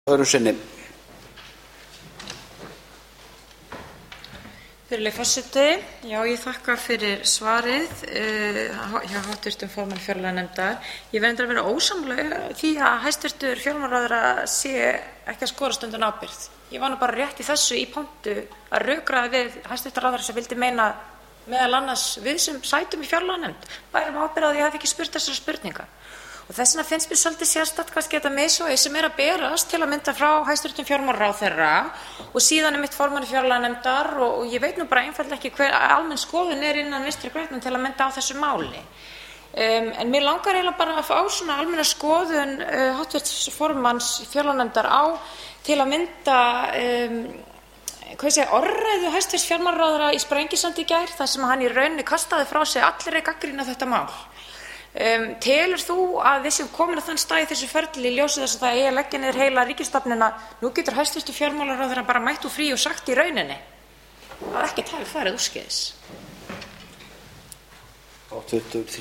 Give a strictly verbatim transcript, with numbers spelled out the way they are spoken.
öðru sinni. Virðulegi forseti, já ég þakka fyrir svarið uh, hjá háttvirtum formanni fjárlaganefndar. Ég verð að vera ósammála því að hæstvirtur fjármálaráðherra sé ekki að skorast undan ábyrgð. Ég var nú bara rétt í þessu í pontu að rökræða við hæstvirtan ráðherra sem vildi meina meðal annars við sem sætum í fjárlaganefnd bærum ábyrgð á því að ég hef ekki spurt þessara spurninga. Og þess vegna finnst mér svolítið sérstakt kannski þetta misvægi sem er að berast til að mynda frá hæstvirtum fjármálaráðherra og síðan einmitt formanni fjárlaganefndar og, og ég veit nú bara einfaldlega ekki hver almenn skoðun er innan Vinstri grænna til að mynda á þessu máli. Um, en mér langar eiginlega bara að fá svona almenna skoðun uh, háttvirts formanns fjárlaganefndar á til að mynda um, hvað segja, orðræðu hæstvirts fjármálaráðherra í Sprengisandi í gær þar sem hann í rauninni kastaði frá sig allri gagnrýni á þetta mál. Um, telur þú að við sem komin að þann stað í þessu ferli í ljósi þess að það eigi að leggja niður heila ríkisstofnunina, nú getur hæstvirtur fjármálaráðherra bara mætt úr frí og sagt í rauninni að ekkert hafi farið úrskeiðis?